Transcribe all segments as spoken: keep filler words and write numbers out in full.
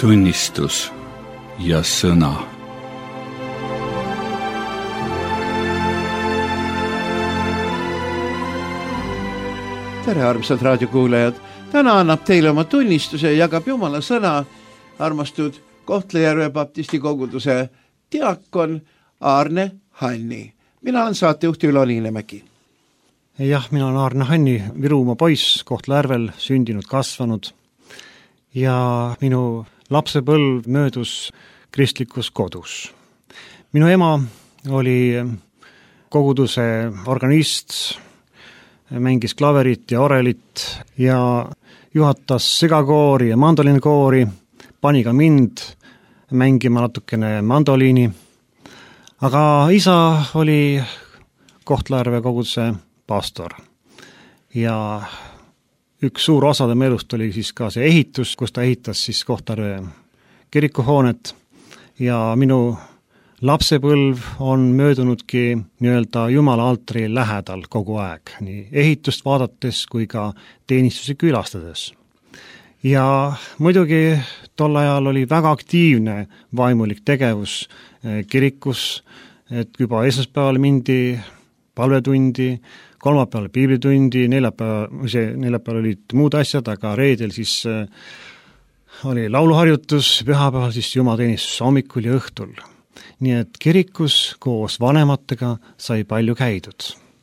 tunnistus ja sõna. Tere, armsad raadiokuulajad! Täna annab teile oma tunnistuse ja jagab Jumala sõna armastud Kohtla-Järve baptisti koguduse diakon Aarne Hanni. Mina olen saatejuht Ülo Niinemägi. Jah, mina olen Aarne Hanni, Virumaa poiss, Kohtla-Järvel sündinud, kasvanud ja minu lapsepõlv möödus kristlikus kodus. Minu ema oli koguduse organist, mängis klaverit ja orelit ja juhatas segakoori ja mandolinikoori, pani ka mind mängima natukene mandoliini. Aga isa oli Kohtla-Järve koguduse pastor ja üks suur osa tema elust oli siis ka see ehitus, kus ta ehitas siis Kohtla-Järve kirikuhoonet ja minu lapsepõlv on möödunudki nii-öelda Jumala altari lähedal kogu aeg, nii ehitust vaadates kui ka teenistusi külastades. Ja muidugi tol ajal oli väga aktiivne vaimulik tegevus kirikus, et juba esmaspäeval mindi palvetundi, kolmapäeval piiblitundi, neljapäeval, see neljapäeval olid muud asjad, aga reedel siis oli lauluharjutus, pühapäeval siis jumateenistus hommikul ja õhtul. Nii et kirikus koos vanematega sai palju käidud.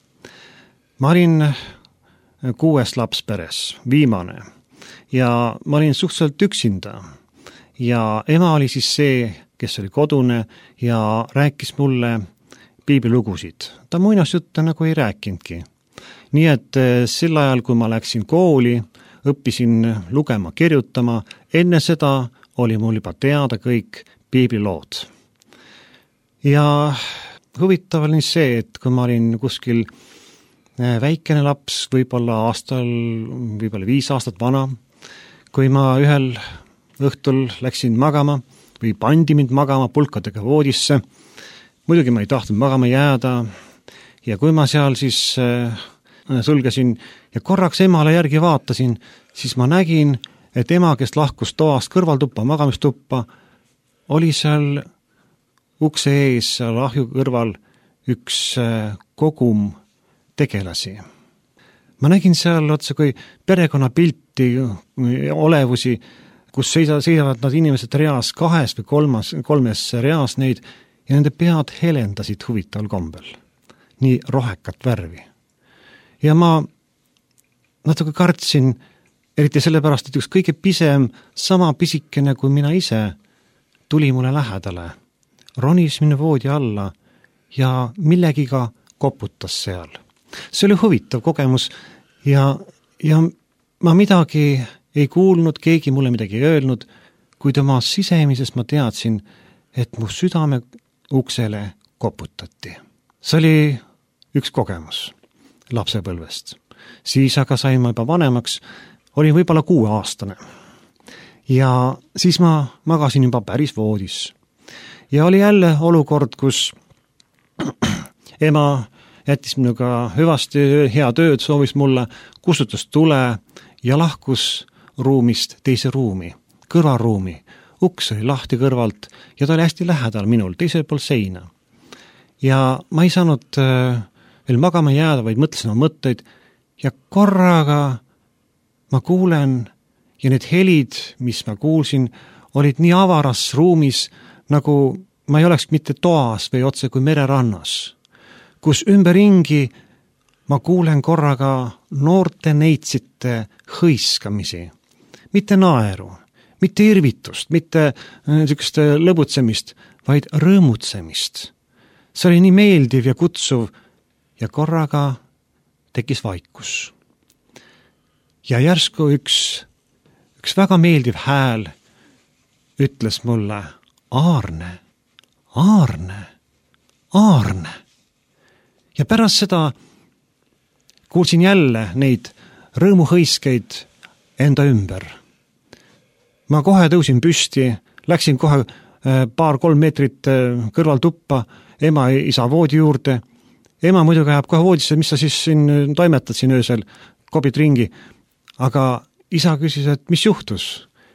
Ma olin kuues laps peres, viimane, ja ma olin suhteliselt üksinda. Ja ema oli siis see, kes oli kodune ja rääkis mulle piiblilugusid. Ta muinasjutte nagu ei rääkinudki. Nii et sel ajal, kui ma läksin kooli, õppisin lugema, kirjutama, enne seda oli mul juba teada kõik piiblilood. Ja huvitav oli see, et kui ma olin kuskil väikene laps, võib-olla aastal, võib-olla viis aastat vana, kui ma ühel õhtul läksin magama või pandi mind magama pulkadega voodisse, muidugi ma ei tahtnud magama jääda ja kui ma seal siis sulgesin ja korraks emale järgi vaatasin, siis ma nägin, et ema, kes lahkus toast kõrvaltuppa, magamistuppa, oli seal ukse ees, seal ahju kõrval üks kogum tegelasi. Ma nägin seal otsa kui perekonnapilti olevusi, kus seisavad nad inimesed reas kahes või kolmas, kolmes reas neid ja nende pead helendasid huvitaval kombel. Nii rohekat värvi. Ja ma natuke kartsin, eriti sellepärast, et üks kõige pisem, sama pisikene kui mina ise, tuli mulle lähedale. Ronis minu voodi alla ja millegiga koputas seal. See oli huvitav kogemus ja, ja ma midagi ei kuulnud, keegi mulle midagi ei öelnud, kuid oma sisemises ma teadsin, et mu südame uksele koputati. See oli üks kogemus lapsepõlvest. Siis aga sain ma juba vanemaks, olin võib-olla kuue aastane. Ja siis ma magasin juba päris voodis. Ja oli jälle olukord, kus ema jättis minuga hüvasti hea tööd, soovis mulle, kustutas tule ja lahkus ruumist teise ruumi, kõrvaruumi. Uks oli lahti kõrvalt ja ta oli hästi lähedal minul, teisel pool seina. Ja ma ei saanud veel magama jääda, vaid mõtlesin oma mõtteid ja korraga ma kuulen ja need helid, mis ma kuulsin, olid nii avaras ruumis, nagu ma ei oleks mitte toas või otse kui mererannas, kus ümberringi ma kuulen korraga noorte neitsite hõiskamisi, mitte naeru, mitte irvitust, mitte niisugust lõbutsemist, vaid rõõmutsemist. See oli nii meeldiv ja kutsuv ja korraga tekkis vaikus. Ja järsku üks, üks väga meeldiv hääl ütles mulle, Aarne, Aarne, Aarne. Ja pärast seda kuulsin jälle neid rõõmuhõiskeid enda ümber. Ma kohe tõusin püsti, läksin kohe paar-kolm meetrit kõrval tuppa ema ja isa voodi juurde. Ema muidugi ajab kohe voodisse, mis sa siis siin toimetad siin öösel, kobid ringi. Aga isa küsis, et mis juhtus?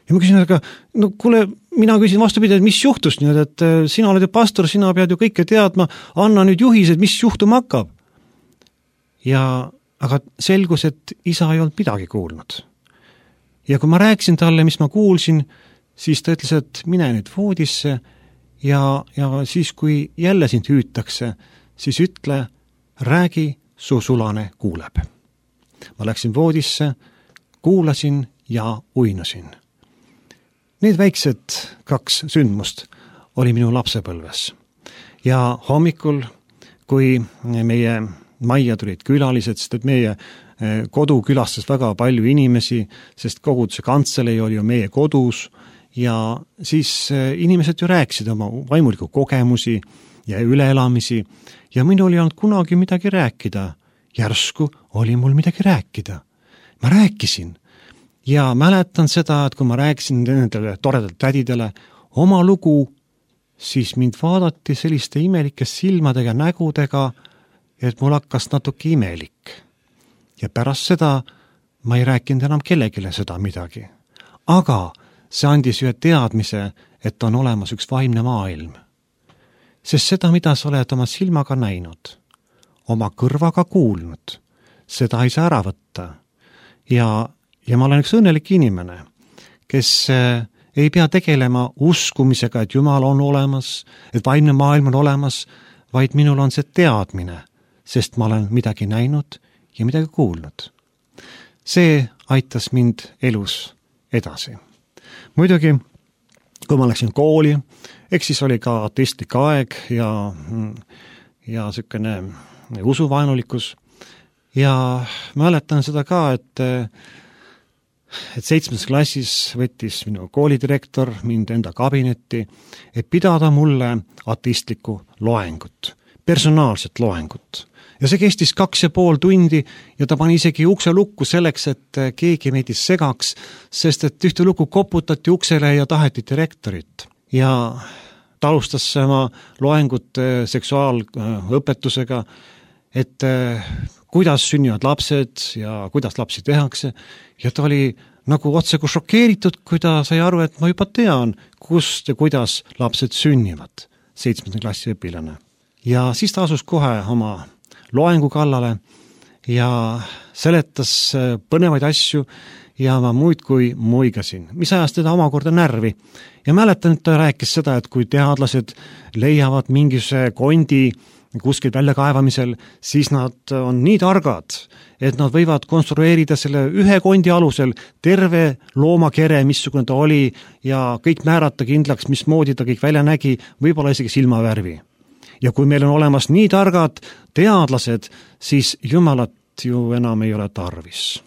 ja ma küsin, aga no kuule, mina küsin vastupidi, et mis juhtus nüüd, et sina oled ju pastor, sina pead ju kõike teadma, anna nüüd juhised, mis juhtuma hakkab. Ja, aga selgus, et isa ei olnud midagi kuulnud. Ja kui ma rääkisin talle, mis ma kuulsin, siis ta ütles, et mine nüüd voodisse ja, ja siis, kui jälle sind hüütakse, siis ütle, räägi, su sulane kuuleb. Ma läksin voodisse, kuulasin ja uinusin. Need väiksed kaks sündmust oli minu lapsepõlves. Ja hommikul, kui meie majja tulid külalised, sest et meie kodu külastas väga palju inimesi, sest koguduse kantseleid oli ju meie kodus ja siis inimesed ju rääkisid oma vaimuliku kogemusi ja üleelamisi ja minul ei olnud kunagi midagi rääkida. Järsku oli mul midagi rääkida. Ma rääkisin. Ja mäletan seda, et kui ma rääkisin nendele toredalt tädidele oma lugu, siis mind vaadati selliste imelike silmadega nägudega, et mul hakkas natuke imelik. Ja pärast seda ma ei rääkinud enam kellegile seda midagi. Aga see andis ühe teadmise, et on olemas üks vaimne maailm. Sest seda, mida sa oled oma silmaga näinud, oma kõrvaga kuulnud, seda ei saa ära võtta. Ja Ja ma olen üks õnnelik inimene, kes ei pea tegelema uskumisega, et Jumal on olemas, et vaimne maailm on olemas, vaid minul on see teadmine, sest ma olen midagi näinud ja midagi kuulnud. See aitas mind elus edasi. Muidugi, kui ma läksin kooli, eks siis oli ka ateistlik aeg ja, ja selline usuvaenulikkus. Ja mäletan seda ka, et et seitsmes klassis võttis minu koolidirektor mind enda kabinetti, et pidada mulle ateistlikku loengut, personaalset loengut. Ja see kestis kaks ja pool tundi ja ta pani isegi ukse lukku selleks, et keegi meid ei segaks, sest et ühte lugu koputati uksele ja taheti direktorit. Ja ta alustas oma loengut seksuaalõpetusega, et kuidas sünnivad lapsed ja kuidas lapsi tehakse. Ja ta oli nagu otse kui šokeeritud, kui ta sai aru, et ma juba tean, kust ja kuidas lapsed sünnivad, seitsmenda klassi õpilane. Ja siis ta asus kohe oma loengu kallale ja seletas põnevaid asju ja ma muid kui muigasin, mis ajas teda omakorda närvi. Ja mäletan, et ta rääkis seda, et kui teadlased leiavad mingisuguse kondi kuskil väljakaevamisel, siis nad on nii targad, et nad võivad konstrueerida selle ühe kondi alusel terve loomakere, missugune ta oli ja kõik määrata kindlaks, mismoodi ta kõik välja nägi, võib-olla isegi silmavärvi. Ja kui meil on olemas nii targad teadlased, siis Jumalat ju enam ei ole tarvis.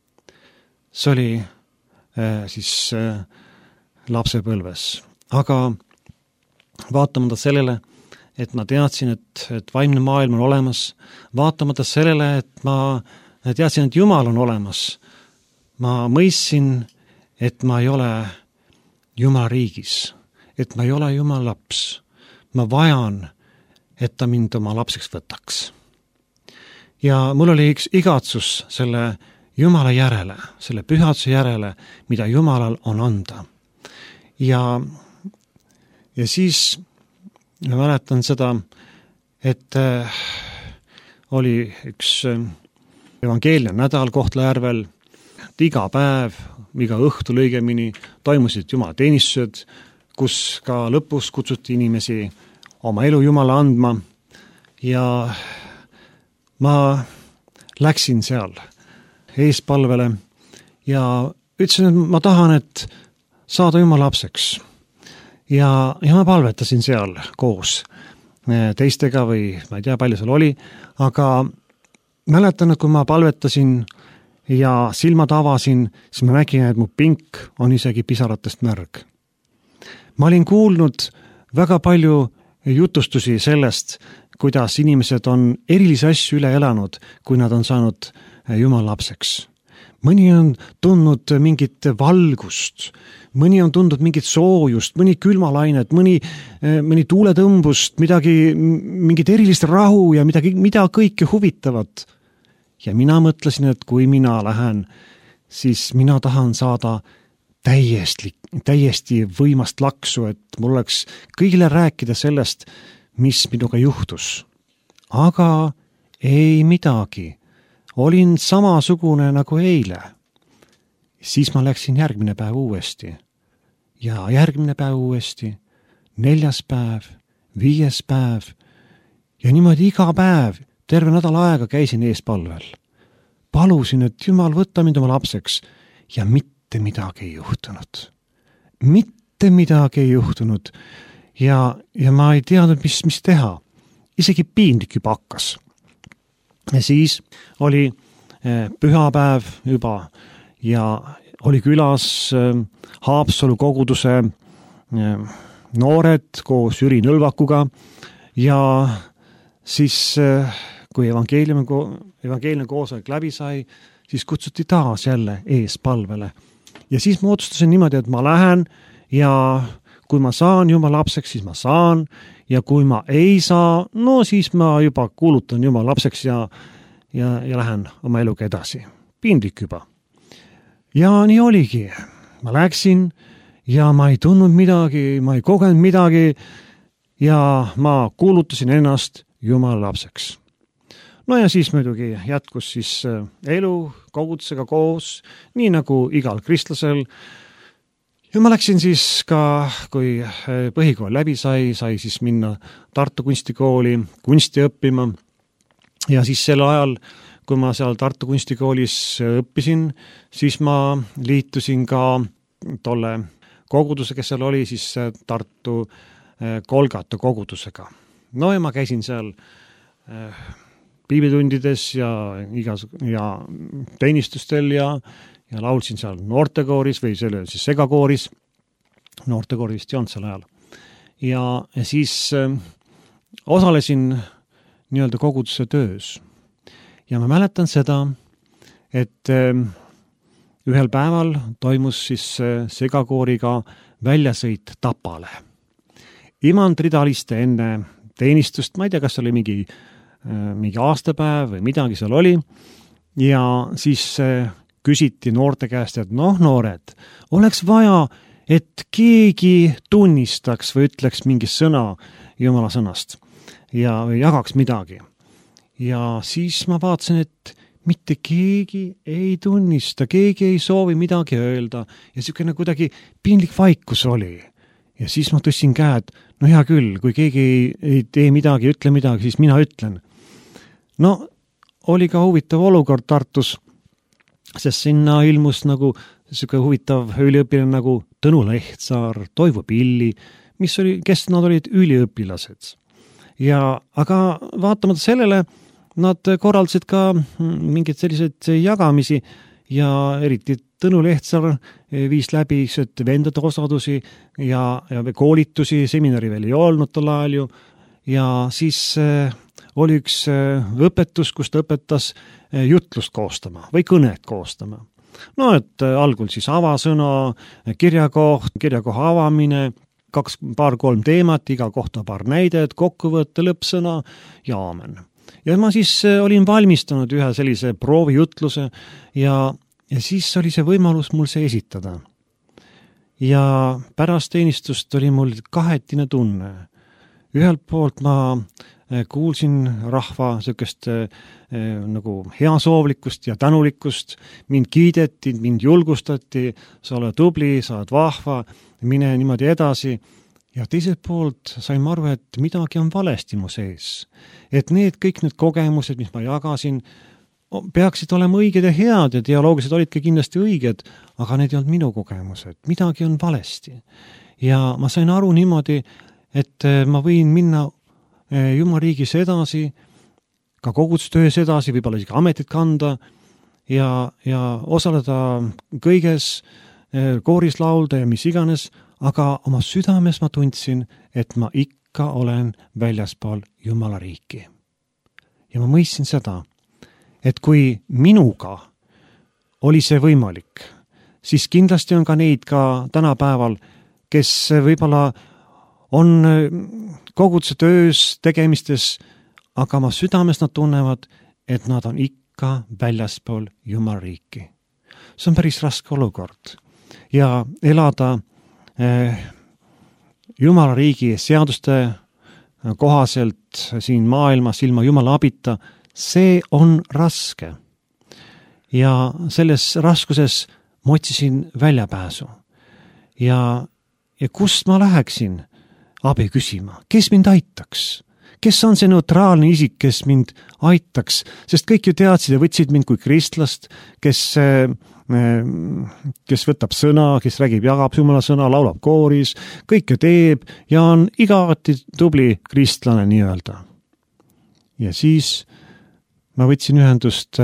See oli äh, siis äh, lapsepõlves. Aga vaatamata sellele, et ma teadsin, et, et vaimne maailm on olemas, vaatamata sellele, et ma teadsin, et Jumal on olemas. Ma mõistsin, et ma ei ole Jumala riigis, et ma ei ole Jumala laps. Ma vajan, et ta mind oma lapseks võtaks. Ja mul oli üks igatsus selle Jumala järele, selle pühaduse järele, mida Jumalal on anda. Ja, ja siis ma mäletan seda, et äh, oli üks äh, evangeelne nädal Kohtla-Järvel, et iga päev, iga õhtul õigemini toimusid Jumala teenistused, kus ka lõpus kutsuti inimesi oma elu Jumala andma ja ma läksin seal eespalvele ja ütlesin, et ma tahan, et saada Jumala lapseks. Ja, ja ma palvetasin seal koos teistega või ma ei tea, palju seal oli, aga mäletan, et kui ma palvetasin ja silmad avasin, siis ma nägin, et mu pink on isegi pisaratest märg. Ma olin kuulnud väga palju jutustusi sellest, kuidas inimesed on erilisi asju üle elanud, kui nad on saanud Jumala lapseks. Mõni on tundnud mingit valgust, mõni on tundnud mingit soojust, mõni külmalainet, mõni, mõni tuuletõmbust, midagi, mingit erilist rahu ja midagi, mida kõike huvitavat. Ja mina mõtlesin, et kui mina lähen, siis mina tahan saada täiesti, täiesti võimast laksu, et mul oleks kõigile rääkida sellest, mis minuga juhtus. Aga ei midagi. Olin samasugune nagu eile. Siis ma läksin järgmine päev uuesti. Ja järgmine päev uuesti. Neljas päev, viies päev. Ja niimoodi iga päev, terve nädal aega käisin eespalvel. Palusin, et Jumal võtta mind oma lapseks ja mitte midagi ei juhtunud. Mitte midagi ei juhtunud ja, ja ma ei teadnud, mis, mis teha. Isegi piinlik juba hakkas. Ja siis oli pühapäev juba ja oli külas Haapsalu koguduse noored koos Jüri Nõlvakuga ja siis kui evangeeliumi, evangeeliumi koosolek läbi sai, siis kutsuti taas jälle eespalvele. Ja siis ma otsustasin niimoodi, et ma lähen ja kui ma saan Jumala lapseks, siis ma saan ja kui ma ei saa, no siis ma juba kuulutan Jumala lapseks ja, ja, ja lähen oma eluga edasi. Piinlik juba. Ja nii oligi. Ma läksin ja ma ei tundnud midagi, ma ei kogenud midagi ja ma kuulutasin ennast Jumala lapseks. No ja siis muidugi jätkus siis elu kogudusega koos, nii nagu igal kristlasel. Ja ma läksin siis ka, kui põhikool läbi sai, sai siis minna Tartu kunstikooli kunsti õppima. Ja siis sel ajal, kui ma seal Tartu kunstikoolis õppisin, siis ma liitusin ka tolle koguduse, kes seal oli, siis Tartu Kolgata kogudusega. No ja ma käisin seal piiblitundides ja, igas, ja teenistustel ja ja laulsin seal noortekooris või selle siis segakooris, noortekooris vist ei olnud sel ajal. Ja, ja siis äh, osalesin nii-öelda koguduse töös. Ja ma mäletan seda, et äh, ühel päeval toimus siis äh, segakooriga väljasõit Tapale. Imandridaliste enne teenistust, ma ei tea, kas oli mingi, äh, mingi aastapäev või midagi seal oli, ja siis äh, küsiti noorte käest, et noh, noored, oleks vaja, et keegi tunnistaks või ütleks mingi sõna Jumala sõnast ja jagaks midagi. Ja siis ma vaatasin, et mitte keegi ei tunnista, keegi ei soovi midagi öelda ja niisugune kuidagi piinlik vaikus oli. Ja siis ma tõstsin käed, no hea küll, kui keegi ei, ei tee midagi, ütle midagi, siis mina ütlen. No, oli ka huvitav olukord Tartus, sest sinna ilmus nagu selline huvitav üliõpilane nagu Tõnu Lehtsaar, Toivo Pilli, mis oli, kes nad olid üliõpilased. Ja, aga vaatamata sellele, nad korraldasid ka mingid sellised jagamisi ja eriti Tõnu Lehtsaar viis läbi vendade osadusi ja, ja koolitusi, seminari veel ei olnud tol ajal ju, ja siis oli üks õpetus, kus ta õpetas jutlust koostama või kõnet koostama. No, et algul siis avasõna, kirjakoht, kirjakoha avamine, kaks, paar, kolm teemat, iga kohta paar näidet, kokkuvõtte, lõppsõna ja aamen. Ja ma siis olin valmistanud ühe sellise proovijutluse ja, ja siis oli see võimalus mul see esitada. Ja pärast teenistust oli mul kahetine tunne. Ühelt poolt ma kuulsin rahva sellist eh, nagu heasoovlikkust ja tänulikkust, mind kiideti, mind julgustati, sa oled tubli, sa oled vahva, mine niimoodi edasi. Ja teiselt poolt sain ma aru, et midagi on valesti mu sees. Et need kõik need kogemused, mis ma jagasin, peaksid olema õiged ja head ja dialoogised olidki kindlasti õiged, aga need ei olnud minu kogemused. Midagi on valesti. Ja ma sain aru niimoodi, et ma võin minna Jumala riigis edasi, ka kogudustöös edasi, võib-olla isegi ametit kanda ja, ja osaleda kõiges, kooris laulda ja mis iganes, aga oma südames ma tundsin, et ma ikka olen väljaspool Jumala riiki. Ja ma mõistsin seda, et kui minuga oli see võimalik, siis kindlasti on ka neid ka tänapäeval, kes võib-olla on koguduse töös, tegemistes, aga ma südames nad tunnevad, et nad on ikka väljaspool Jumala riiki. See on päris raske olukord. ja elada eh, Jumala riigi seaduste kohaselt siin maailmas ilma Jumala abita, see on raske. Ja selles raskuses ma otsisin väljapääsu. Ja, ja kust ma läheksin abi küsima? Kes mind aitaks? Kes on see neutraalne isik, kes mind aitaks? Sest kõik ju teadsid ja võtsid mind kui kristlast, kes, kes võtab sõna, kes räägib, jagab Jumala sõna, laulab kooris, kõike teeb ja on igati tubli kristlane nii-öelda. Ja siis ma võtsin ühendust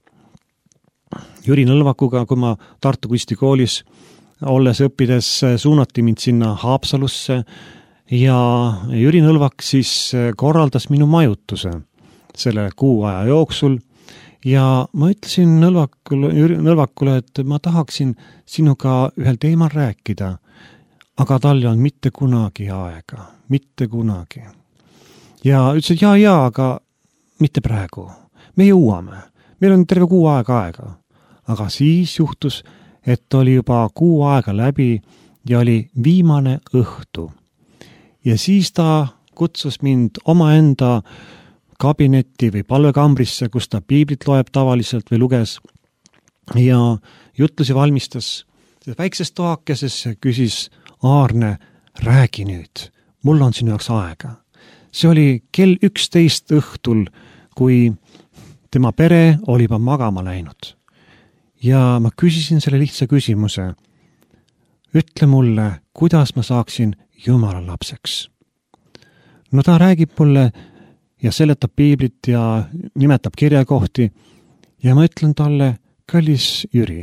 Jüri Nõlvakuga, kui ma Tartu kunstikoolis olles õppides suunati mind sinna Haapsalusse ja Jüri Nõlvak siis korraldas minu majutuse selle kuu aja jooksul ja ma ütlesin Nõlvakule, Jüri Nõlvakule, et ma tahaksin sinuga ühel teemal rääkida, aga tal on mitte kunagi aega, mitte kunagi. Ja ütlesin, jaa, jaa, aga mitte praegu. Me jõuame. Meil on terve kuu aega aega. Aga siis juhtus, et oli juba kuu aega läbi ja oli viimane õhtu. Ja siis ta kutsus mind omaenda kabinetti või palvekambrisse, kus ta piiblit loeb tavaliselt või luges ja jutlusi valmistas. Väikses toakeses küsis Aarne, räägi nüüd, mul on sinu jaoks aega. See oli kell üksteist õhtul, kui tema pere oli juba magama läinud. Ja ma küsisin selle lihtsa küsimuse. Ütle mulle, kuidas ma saaksin Jumala lapseks. No ta räägib mulle ja seletab piiblit ja nimetab kirjakohti ja ma ütlen talle, kallis Jüri,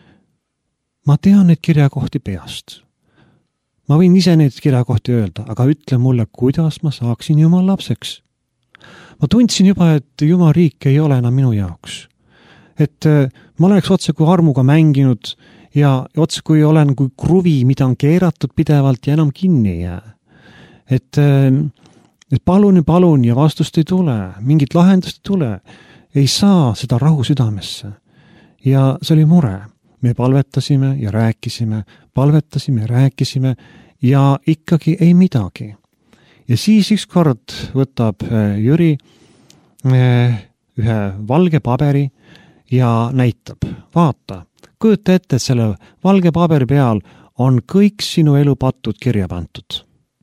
ma tean neid kirjakohti peast. Ma võin ise neid kirjakohti öelda, aga ütle mulle, kuidas ma saaksin Jumala lapseks. Ma tundsin juba, et Jumala riik ei ole enam minu jaoks. Et ma oleks otse kui armuga mänginud ja otse kui olen kui kruvi, mida on keeratud pidevalt ja enam kinni ei jää. Et, et palun ja palun ja vastust ei tule, mingit lahendust ei tule, ei saa seda rahu südamesse. Ja see oli mure. Me palvetasime ja rääkisime, palvetasime ja rääkisime ja ikkagi ei midagi. Ja siis üks kord võtab Jüri ühe valge paberi ja näitab, vaata, kujuta ette, et selle valge paberi peal on kõik sinu elu patud kirja pandud.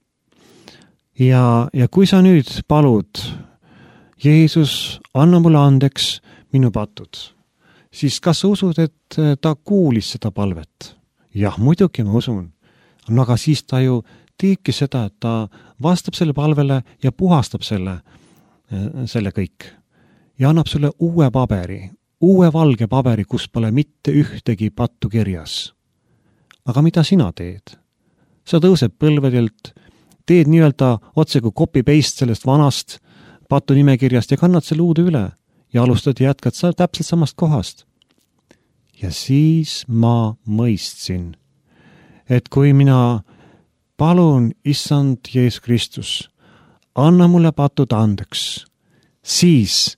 Ja, ja kui sa nüüd palud, Jeesus, anna mulle andeks minu patud, siis kas sa usud, et ta kuulis seda palvet? Jah, muidugi ma usun. No aga siis ta ju teebki seda, et ta vastab selle palvele ja puhastab selle, selle kõik. Ja annab sulle uue paberi, uue valge paberi, kus pole mitte ühtegi pattu kirjas. Aga mida sina teed? Sa tõused põlvedelt, teed nii-öelda otse kui copy-paste sellest vanast patu nimekirjast ja kannad selle uude üle ja alustad ja jätkad sa täpselt samast kohast. Ja siis ma mõistsin, et kui mina palun, issand Jeesus Kristus, anna mulle patud andeks, siis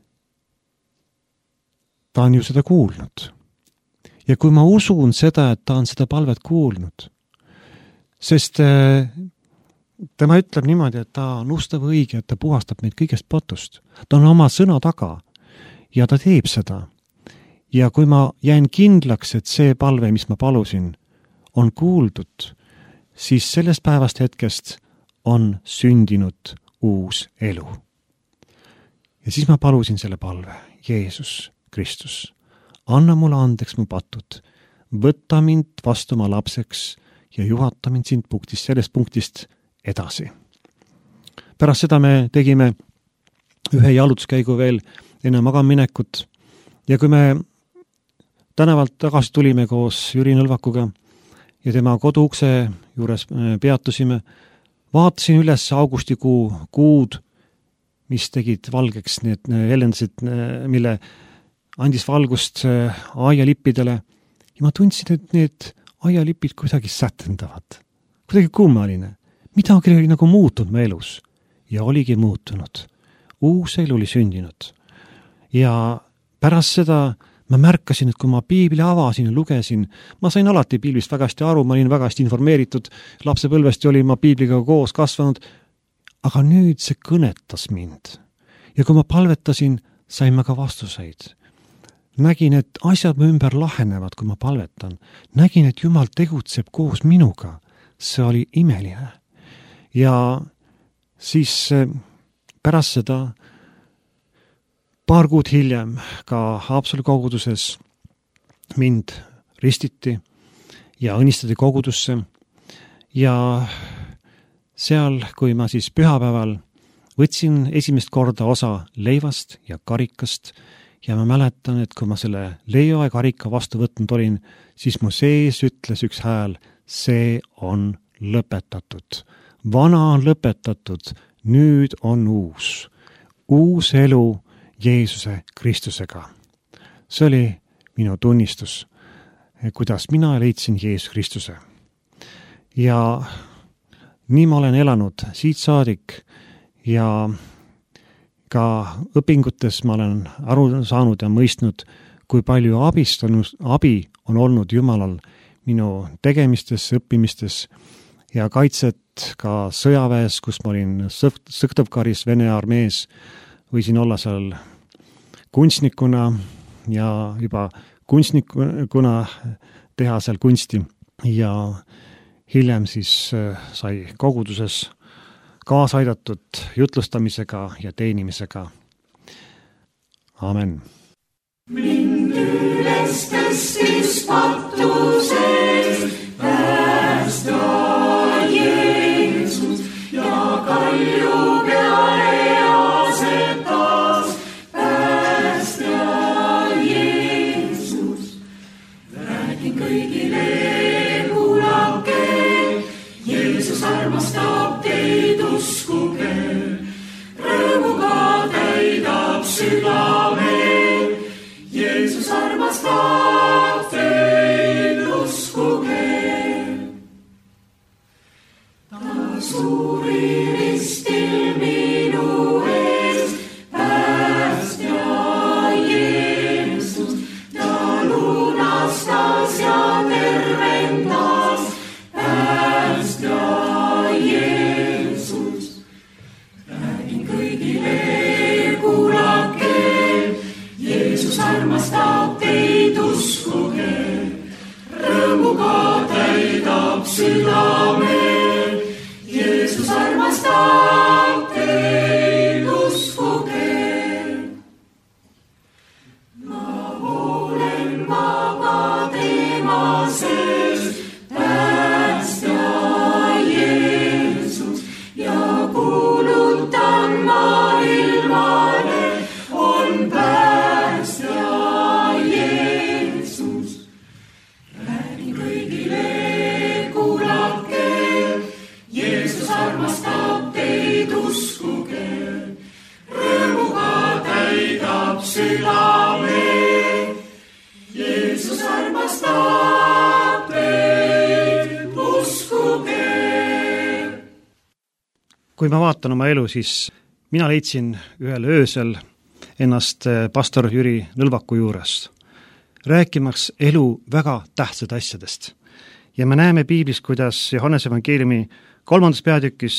ta on ju seda kuulnud. Ja kui ma usun seda, et ta on seda palvet kuulnud, sest tema ütleb niimoodi, et ta on ustav õige, et ta puhastab meid kõigest patust. Ta on oma sõna taga ja ta teeb seda. Ja kui ma jään kindlaks, et see palve, mis ma palusin, on kuuldud, siis sellest päevast hetkest on sündinud uus elu. Ja siis ma palusin selle palve, Jeesus Kristus, anna mulle andeks mu patud, võtta mind vastu oma lapseks ja juhata mind sind punktist, sellest punktist edasi. Pärast seda me tegime ühe jalutuskäigu veel enne magaminekut ja kui me tänavalt tagasi tulime koos Jüri Nõlvakuga ja tema koduukse juures peatusime, vaatasin üles augustikuu kuud, mis tegid valgeks, need helendasid, mille andis valgust aialippidele ja ma tundsin, et need aialipid kuidagi sätendavad, kuidagi kummaline. Midagi oli nagu muutunud mu elus ja oligi muutunud. Uus elu oli sündinud. Ja pärast seda ma märkasin, et kui ma piibli avasin ja lugesin, ma sain alati piiblist väga hästi aru, ma olin väga hästi informeeritud, lapsepõlvesti olin ma piibliga koos kasvanud, aga nüüd see kõnetas mind. Ja kui ma palvetasin, sain ma ka vastuseid. Nägin, et asjad mu ümber lahenevad, kui ma palvetan. Nägin, et Jumal tegutseb koos minuga. See oli imeline. Ja siis pärast seda paar kuud hiljem ka Haapsalu koguduses mind ristiti ja õnnistati kogudusse ja seal, kui ma siis pühapäeval võtsin esimest korda osa leivast ja karikast ja ma mäletan, et kui ma selle leiva ja karika vastu võtnud olin, siis mu sees ütles üks hääl, see on lõpetatud. Vana on lõpetatud, nüüd on uus. Uus elu Jeesuse Kristusega. See oli minu tunnistus, kuidas mina leidsin Jeesus Kristuse. Ja nii ma olen elanud siit saadik ja ka õpingutes ma olen aru saanud ja mõistnud, kui palju abistanud, abi on olnud Jumalal minu tegemistes, õppimistes ja kaitset ka sõjaväes, kus ma olin Sõktõvkaris Vene armees, võisin olla seal kunstnikuna ja juba kunstnikuna teha seal kunsti ja hiljem siis sai koguduses kaasa aidatud jutlustamisega ja teenimisega. Amen. Mind üles tõstis patusest, päästa Jeesus ja kalju peale asetas, päästa Jeesus. Räägin kõigile, kuulake, Jeesus armastab teid, uskuge, rõõmuga täidab südame. Jeesus armastab teid, uskuge. Ta suri ristil minu eest, päästja Jeesus. Ta lunastas ja tervendas, päästja Jeesus. Räägin kõigile, kuulake, Jeesus armastab teid, uskuge, rõõmuga täidab südame. Jeesus armastab teid, uskuge. Ma olen vaba tema sees, päästja Jeesus, ja kuulutan maailmale, on päästja Jeesus. Räägin kõigile, kuulake, Jeesus armastab teid, uskuge, rõõmuga täidab südame. Jeesus armastab teid, uskuge. Kui ma vaatan oma elu, siis mina leidsin ühel öösel ennast pastor Jüri Nõlvaku juures, rääkimaks elu väga tähtsad asjadest. Ja me näeme piiblis, kuidas Johannese evangeeliumi kolmandas peatükis,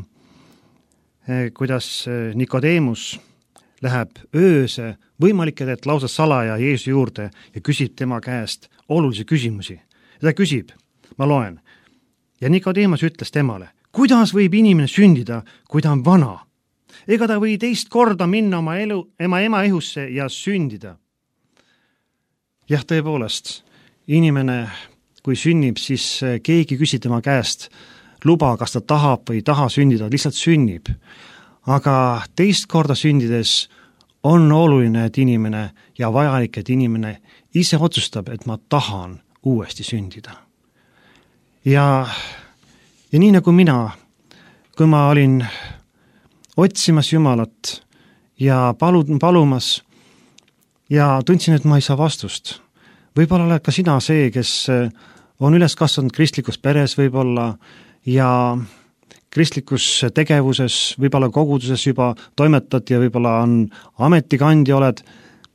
kuidas Nikodeemus läheb ööse, võimalik, et lausa salaja Jeesuse juurde ja küsib tema käest olulisi küsimusi. Ja ta küsib, ma loen, ja Nikodeemus ütles temale, kuidas võib inimene sündida, kui ta on vana? Ega ta või teist korda minna oma elu, ema ema ihusse ja sündida. Jah, tõepoolest, inimene, kui sünnib, siis keegi küsi tema käest luba, kas ta tahab või ei taha sündida, lihtsalt sünnib. Aga teist korda sündides on oluline, et inimene ja vajalik, et inimene ise otsustab, et ma tahan uuesti sündida. Ja, ja nii nagu mina, kui ma olin otsimas Jumalat ja palu, palumas ja tundsin, et ma ei saa vastust. Võib-olla oled ka sina see, kes on üles kasvanud kristlikus peres võib-olla ja kristlikus tegevuses, võib-olla koguduses juba toimetad ja võib-olla on ametikandja oled,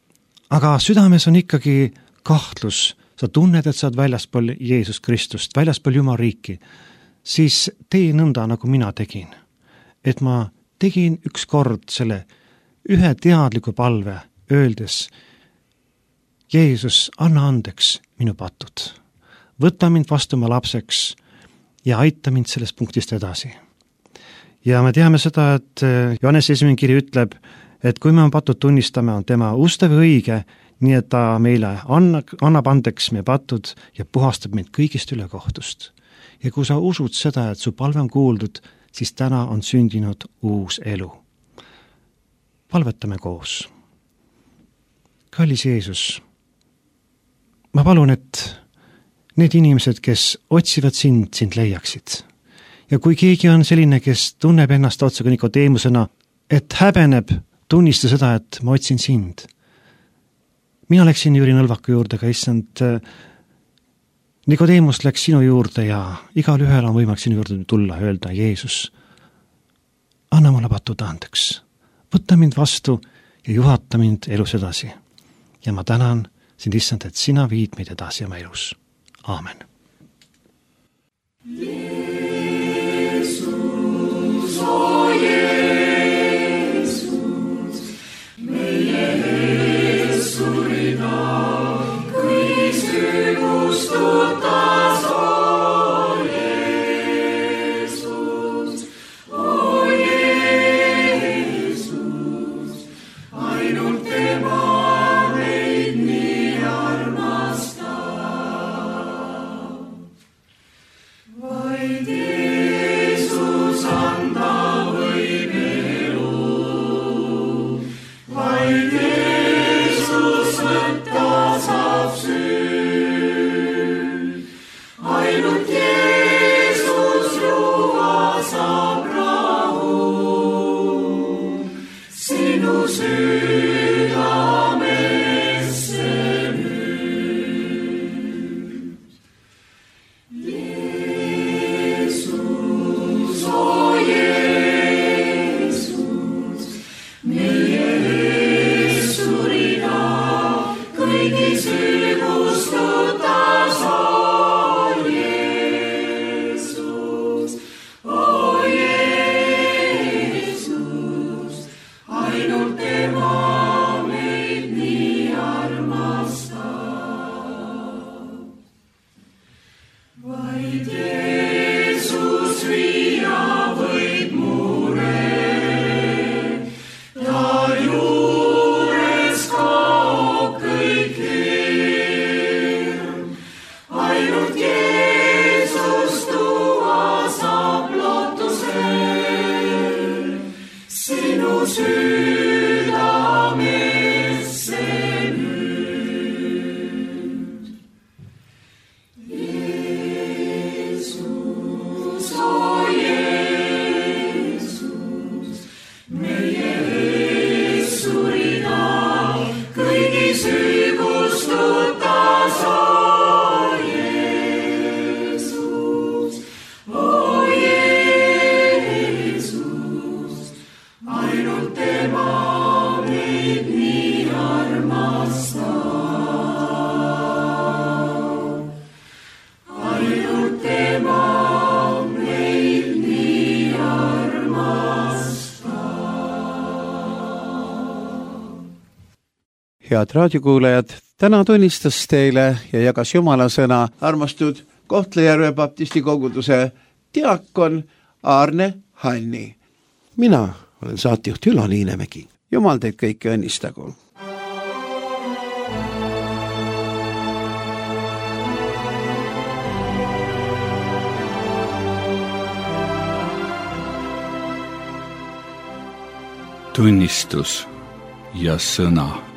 aga südames on ikkagi kahtlus, sa tunned, et sa oled väljaspool Jeesus Kristust, väljaspool Jumal riiki, siis tee nõnda, nagu mina tegin. Et ma tegin üks kord selle ühe teadliku palve, öeldes, Jeesus, anna andeks minu patud. Võta mind vastu oma lapseks ja aita mind sellest punktist edasi. Ja me teame seda, et Johannese esimene kiri ütleb, et kui me oma patud tunnistame, on tema ustav ja õige, nii et ta meile anna, annab andeks meie patud ja puhastab meid kõigist ülekohtust. Ja kui sa usud seda, et su palve on kuuldud, siis täna on sündinud uus elu. Palvetame koos. Kallis Jeesus, ma palun, et need inimesed, kes otsivad sind, sind leiaksid. Ja kui keegi on selline, kes tunneb ennast otsaga Nikodeemusena, et häbeneb tunnista seda, et ma otsin sind. Mina läksin Jüri Nõlvaku juurde, aga issand, Nikodeemus läks sinu juurde ja igal ühel on võimalik sinu juurde tulla, öelda, Jeesus, anna mulle patud andeks. Võtta mind vastu ja juhata mind elus edasi. Ja ma tänan sind, issand, et sina viid meid edasi oma elus. Aamen. Jeesus, o Jeesus, meie ees surida, kõigis kustutas, o Jeesus, o Jeesus, ainult tema meid nii armastab. Vaid Jeesus anda võib elu, vaid Jeesus võtta saab süü. Ainult Jeesus luua saab rahu, sinu südamesse nüüd. Jeesus, o Jeesus, meie ees surida, kõigi süü kustutas, o Jeesus, o Jeesus, ainult tema meid nii armastab. Vaid Jeesus viia võib mure, ta juures kaob kõik hirm. Ainult Jeesus tuua saab lootuse, sinu südamesse nüüd. Jeesus, o Jeesus, meie ees surida, kõigi süü kustutas, o Jeesus, o Jeesus, ainult tema meid nii armastab. Ainult tema meid nii armastab. Head raadiokuulajad, täna tunnistas teile ja jagas Jumala sõna armastud Kohtla-Järve baptisti koguduse diakon Aarne Hanni. Mina olen saatejuht Ülo Niinemägi. Jumal teid kõiki õnnistagu. tunnistus ja sõna.